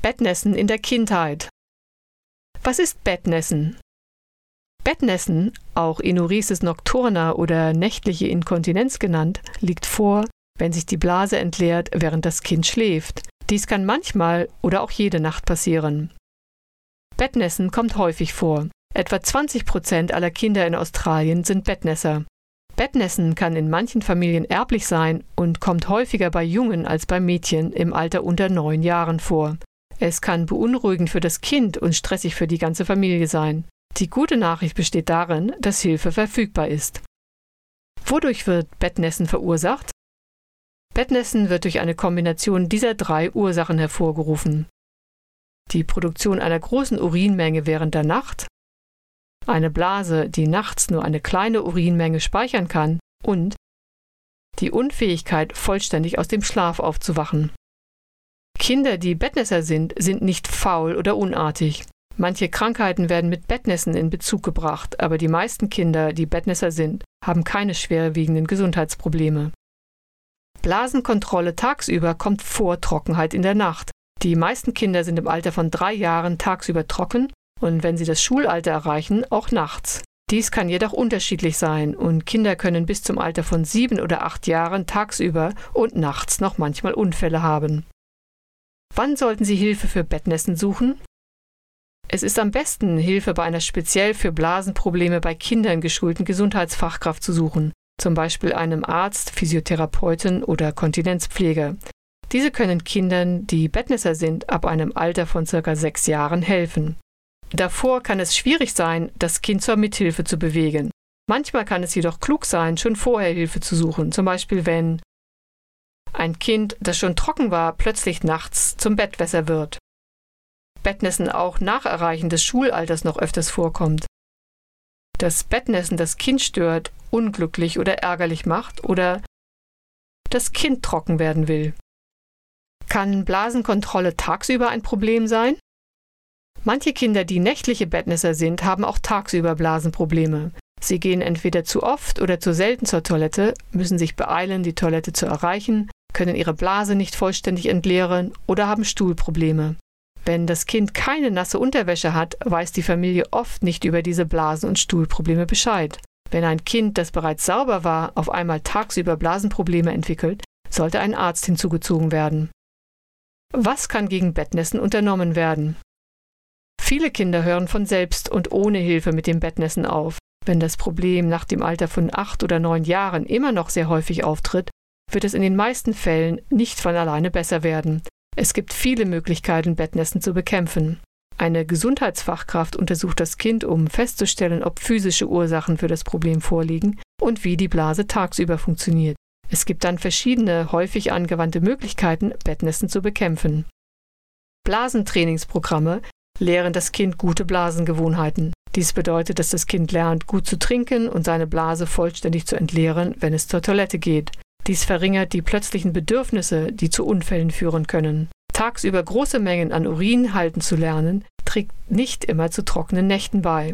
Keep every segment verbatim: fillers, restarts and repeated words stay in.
Bettnässen in der Kindheit. Was ist Bettnässen? Bettnässen, auch Enuresis nocturna oder nächtliche Inkontinenz genannt, liegt vor, wenn sich die Blase entleert, während das Kind schläft. Dies kann manchmal oder auch jede Nacht passieren. Bettnässen kommt häufig vor. Etwa zwanzig Prozent aller Kinder in Australien sind Bettnässer. Bettnässen kann in manchen Familien erblich sein und kommt häufiger bei Jungen als bei Mädchen im Alter unter neun Jahren vor. Es kann beunruhigend für das Kind und stressig für die ganze Familie sein. Die gute Nachricht besteht darin, dass Hilfe verfügbar ist. Wodurch wird Bettnässen verursacht? Bettnässen wird durch eine Kombination dieser drei Ursachen hervorgerufen. Die Produktion einer großen Urinmenge während der Nacht, eine Blase, die nachts nur eine kleine Urinmenge speichern kann, und die Unfähigkeit, vollständig aus dem Schlaf aufzuwachen. Kinder, die Bettnässer sind, sind nicht faul oder unartig. Manche Krankheiten werden mit Bettnässen in Bezug gebracht, aber die meisten Kinder, die Bettnässer sind, haben keine schwerwiegenden Gesundheitsprobleme. Blasenkontrolle tagsüber kommt vor Trockenheit in der Nacht. Die meisten Kinder sind im Alter von drei Jahren tagsüber trocken und wenn sie das Schulalter erreichen, auch nachts. Dies kann jedoch unterschiedlich sein und Kinder können bis zum Alter von sieben oder acht Jahren tagsüber und nachts noch manchmal Unfälle haben. Wann sollten Sie Hilfe für Bettnässen suchen? Es ist am besten, Hilfe bei einer speziell für Blasenprobleme bei Kindern geschulten Gesundheitsfachkraft zu suchen, zum Beispiel einem Arzt, Physiotherapeuten oder Kontinenzpfleger. Diese können Kindern, die Bettnässer sind, ab einem Alter von circa sechs Jahren helfen. Davor kann es schwierig sein, das Kind zur Mithilfe zu bewegen. Manchmal kann es jedoch klug sein, schon vorher Hilfe zu suchen, zum Beispiel wenn ein Kind, das schon trocken war, plötzlich nachts zum Bettwässer wird. Bettnässen auch nach Erreichen des Schulalters noch öfters vorkommt. Das Bettnässen das Kind stört, unglücklich oder ärgerlich macht oder das Kind trocken werden will. Kann Blasenkontrolle tagsüber ein Problem sein? Manche Kinder, die nächtliche Bettnässer sind, haben auch tagsüber Blasenprobleme. Sie gehen entweder zu oft oder zu selten zur Toilette, müssen sich beeilen, die Toilette zu erreichen, können ihre Blase nicht vollständig entleeren oder haben Stuhlprobleme. Wenn das Kind keine nasse Unterwäsche hat, weiß die Familie oft nicht über diese Blasen- und Stuhlprobleme Bescheid. Wenn ein Kind, das bereits sauber war, auf einmal tagsüber Blasenprobleme entwickelt, sollte ein Arzt hinzugezogen werden. Was kann gegen Bettnässen unternommen werden? Viele Kinder hören von selbst und ohne Hilfe mit dem Bettnässen auf. Wenn das Problem nach dem Alter von acht oder neun Jahren immer noch sehr häufig auftritt, wird es in den meisten Fällen nicht von alleine besser werden. Es gibt viele Möglichkeiten, Bettnässen zu bekämpfen. Eine Gesundheitsfachkraft untersucht das Kind, um festzustellen, ob physische Ursachen für das Problem vorliegen und wie die Blase tagsüber funktioniert. Es gibt dann verschiedene, häufig angewandte Möglichkeiten, Bettnässen zu bekämpfen. Blasentrainingsprogramme lehren das Kind gute Blasengewohnheiten. Dies bedeutet, dass das Kind lernt, gut zu trinken und seine Blase vollständig zu entleeren, wenn es zur Toilette geht. Dies verringert die plötzlichen Bedürfnisse, die zu Unfällen führen können. Tagsüber große Mengen an Urin halten zu lernen, trägt nicht immer zu trockenen Nächten bei.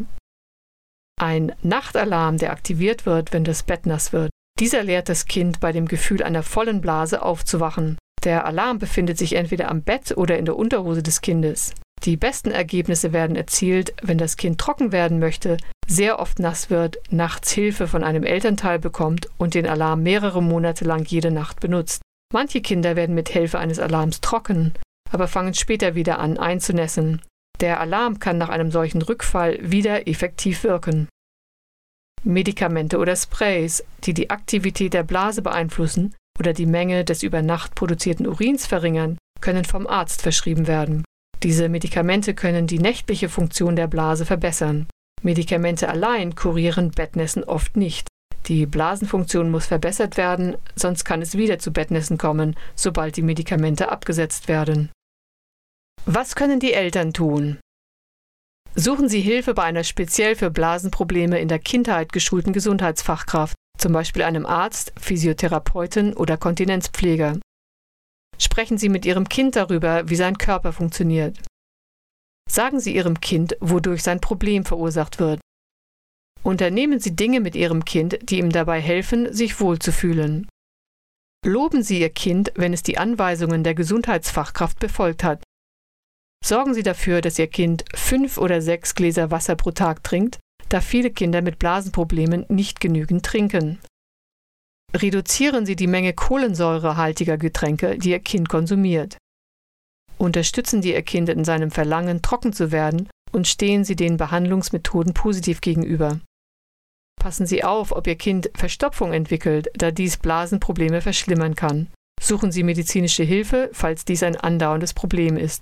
Ein Nachtalarm, der aktiviert wird, wenn das Bett nass wird. Dieser lehrt das Kind, bei dem Gefühl einer vollen Blase aufzuwachen. Der Alarm befindet sich entweder am Bett oder in der Unterhose des Kindes. Die besten Ergebnisse werden erzielt, wenn das Kind trocken werden möchte, sehr oft nass wird, nachts Hilfe von einem Elternteil bekommt und den Alarm mehrere Monate lang jede Nacht benutzt. Manche Kinder werden mit Hilfe eines Alarms trocken, aber fangen später wieder an einzunässen. Der Alarm kann nach einem solchen Rückfall wieder effektiv wirken. Medikamente oder Sprays, die die Aktivität der Blase beeinflussen oder die Menge des über Nacht produzierten Urins verringern, können vom Arzt verschrieben werden. Diese Medikamente können die nächtliche Funktion der Blase verbessern. Medikamente allein kurieren Bettnässen oft nicht. Die Blasenfunktion muss verbessert werden, sonst kann es wieder zu Bettnässen kommen, sobald die Medikamente abgesetzt werden. Was können die Eltern tun? Suchen Sie Hilfe bei einer speziell für Blasenprobleme in der Kindheit geschulten Gesundheitsfachkraft, zum Beispiel einem Arzt, Physiotherapeuten oder Kontinenzpfleger. Sprechen Sie mit Ihrem Kind darüber, wie sein Körper funktioniert. Sagen Sie Ihrem Kind, wodurch sein Problem verursacht wird. Unternehmen Sie Dinge mit Ihrem Kind, die ihm dabei helfen, sich wohlzufühlen. Loben Sie Ihr Kind, wenn es die Anweisungen der Gesundheitsfachkraft befolgt hat. Sorgen Sie dafür, dass Ihr Kind fünf oder sechs Gläser Wasser pro Tag trinkt, da viele Kinder mit Blasenproblemen nicht genügend trinken. Reduzieren Sie die Menge kohlensäurehaltiger Getränke, die Ihr Kind konsumiert. Unterstützen Sie Ihr Kind in seinem Verlangen, trocken zu werden, und stehen Sie den Behandlungsmethoden positiv gegenüber. Passen Sie auf, ob Ihr Kind Verstopfung entwickelt, da dies Blasenprobleme verschlimmern kann. Suchen Sie medizinische Hilfe, falls dies ein andauerndes Problem ist.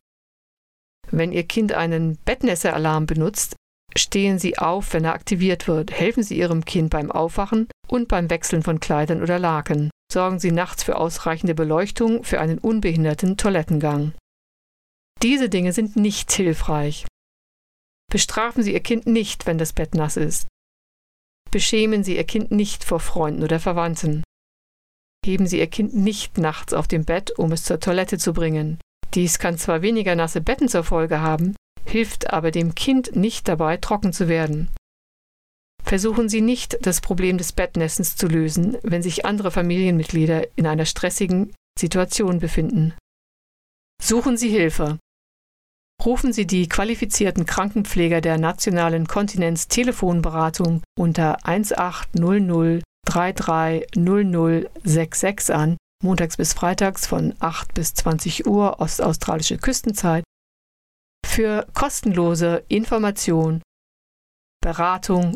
Wenn Ihr Kind einen Bettnässe-Alarm benutzt, stehen Sie auf, wenn er aktiviert wird. Helfen Sie Ihrem Kind beim Aufwachen und beim Wechseln von Kleidern oder Laken. Sorgen Sie nachts für ausreichende Beleuchtung für einen unbehinderten Toilettengang. Diese Dinge sind nicht hilfreich. Bestrafen Sie Ihr Kind nicht, wenn das Bett nass ist. Beschämen Sie Ihr Kind nicht vor Freunden oder Verwandten. Heben Sie Ihr Kind nicht nachts auf dem Bett, um es zur Toilette zu bringen. Dies kann zwar weniger nasse Betten zur Folge haben, hilft aber dem Kind nicht dabei, trocken zu werden. Versuchen Sie nicht, das Problem des Bettnässens zu lösen, wenn sich andere Familienmitglieder in einer stressigen Situation befinden. Suchen Sie Hilfe. Rufen Sie die qualifizierten Krankenpfleger der Nationalen Kontinenz-Telefonberatung unter eins acht null null drei drei null null sechs sechs an, montags bis freitags von acht bis zwanzig Uhr ostaustralische Küstenzeit, für kostenlose Information, Beratung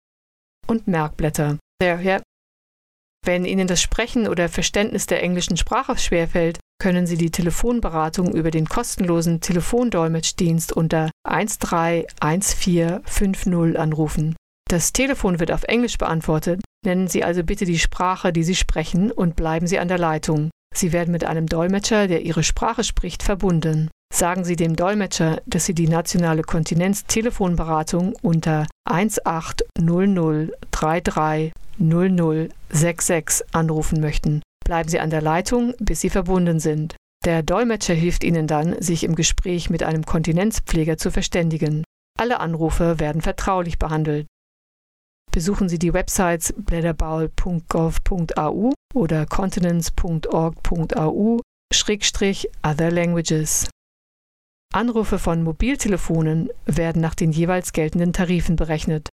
und Merkblätter. Daher, wenn Ihnen das Sprechen oder Verständnis der englischen Sprache schwerfällt, können Sie die Telefonberatung über den kostenlosen Telefondolmetschdienst unter eins drei eins vier fünf null anrufen. Das Telefon wird auf Englisch beantwortet. Nennen Sie also bitte die Sprache, die Sie sprechen, und bleiben Sie an der Leitung. Sie werden mit einem Dolmetscher, der Ihre Sprache spricht, verbunden. Sagen Sie dem Dolmetscher, dass Sie die Nationale Kontinenz-Telefonberatung unter eins acht null null drei drei null null sechs sechs anrufen möchten. Bleiben Sie an der Leitung, bis Sie verbunden sind. Der Dolmetscher hilft Ihnen dann, sich im Gespräch mit einem Kontinenzpfleger zu verständigen. Alle Anrufe werden vertraulich behandelt. Besuchen Sie die Websites blätterbaul punkt gov punkt a u oder continence punkt org punkt a u schrägstrich other languages. Anrufe von Mobiltelefonen werden nach den jeweils geltenden Tarifen berechnet.